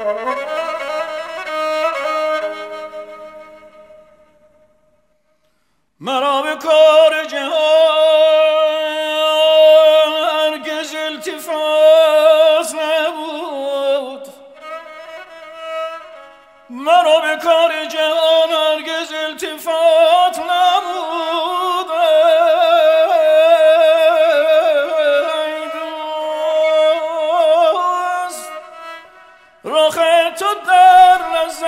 مرا به کار جهان هرگز التفات نبود، مرا به کار جهان هرگز التفات نبود. ای دوست، رخ تو در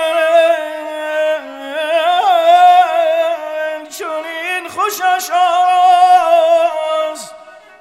نظرم چنین خوشش است.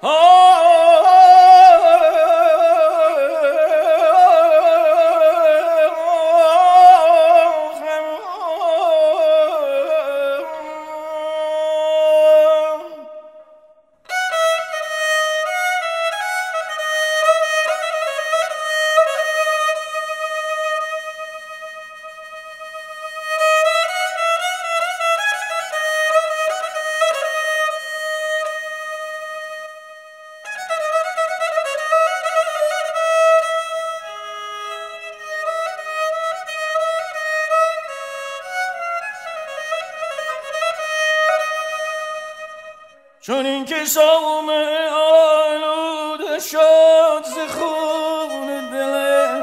چون این که صومعه آلوده شد ز خون دلم،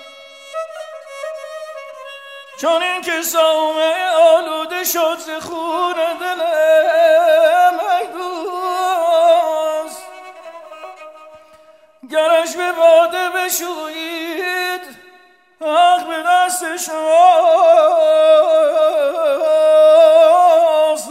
چون این که صومعه آلوده شد ز خون دلم، ای دوست گرش به باده بشویید حق به دست شماست.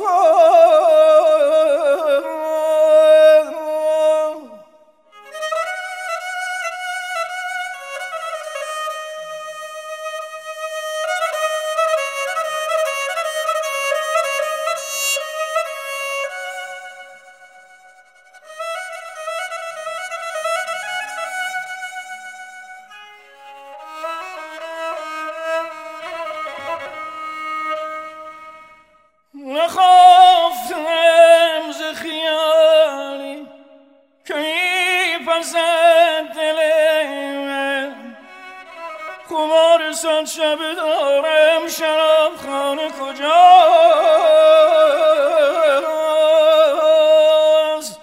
نخوافتم ز خیالی که میپزد دلم، خمار صد شب دارم شراب خانه کجاست.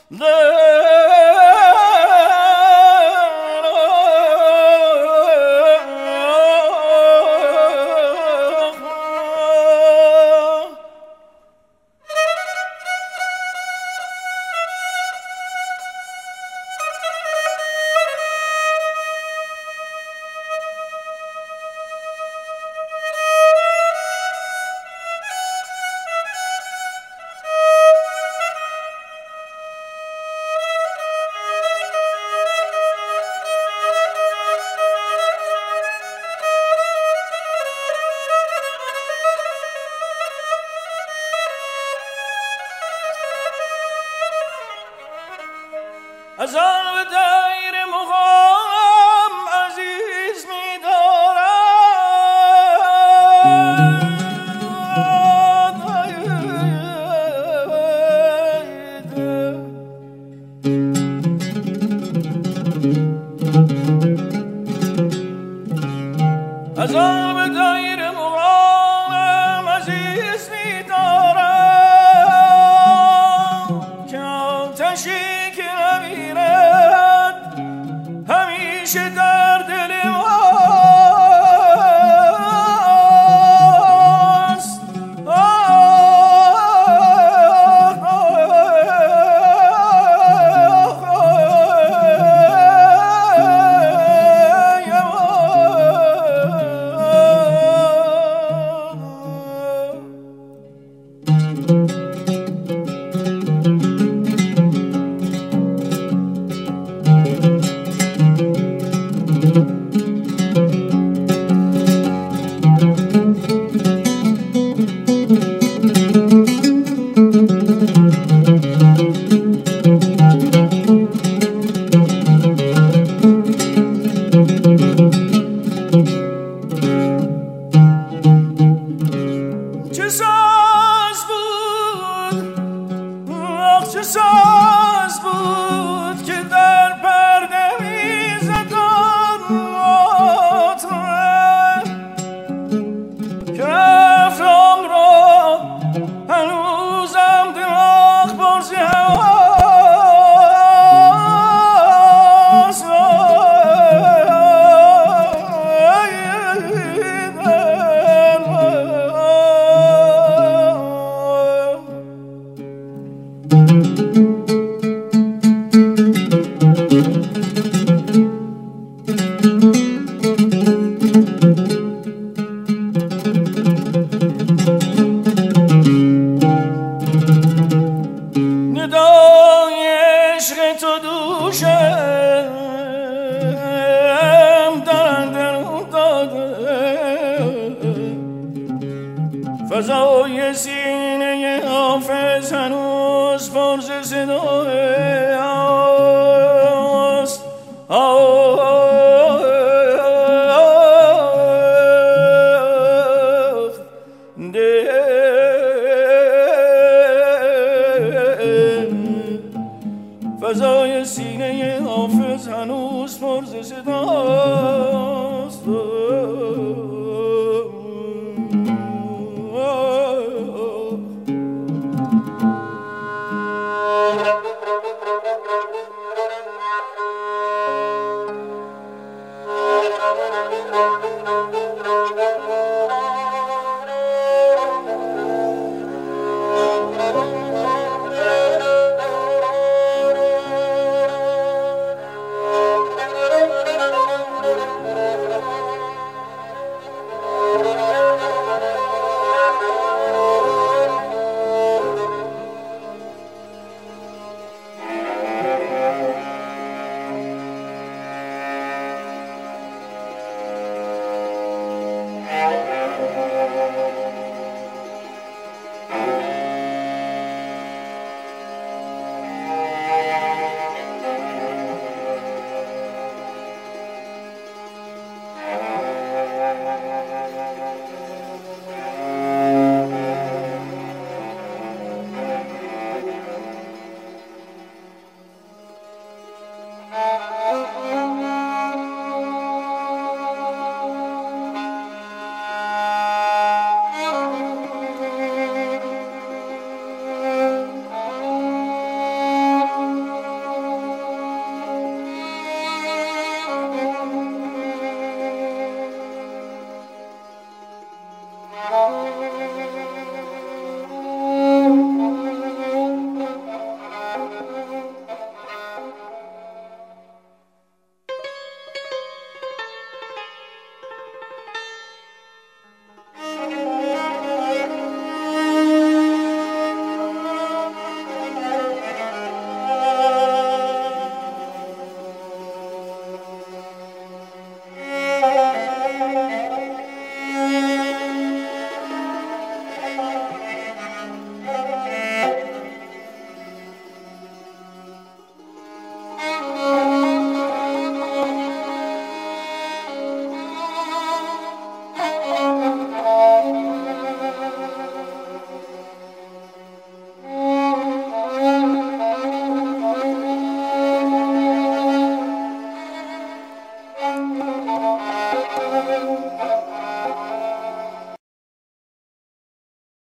از آن به دایر مقام عزیز می دارد، از آن به دایر مقام عزیز می دارد که آتشی همیشه در دل ماست. فضای سینه حافظ هنوز پر ز صدای است. فضای سینه حافظ هنوز پر ز صداست. Thank you.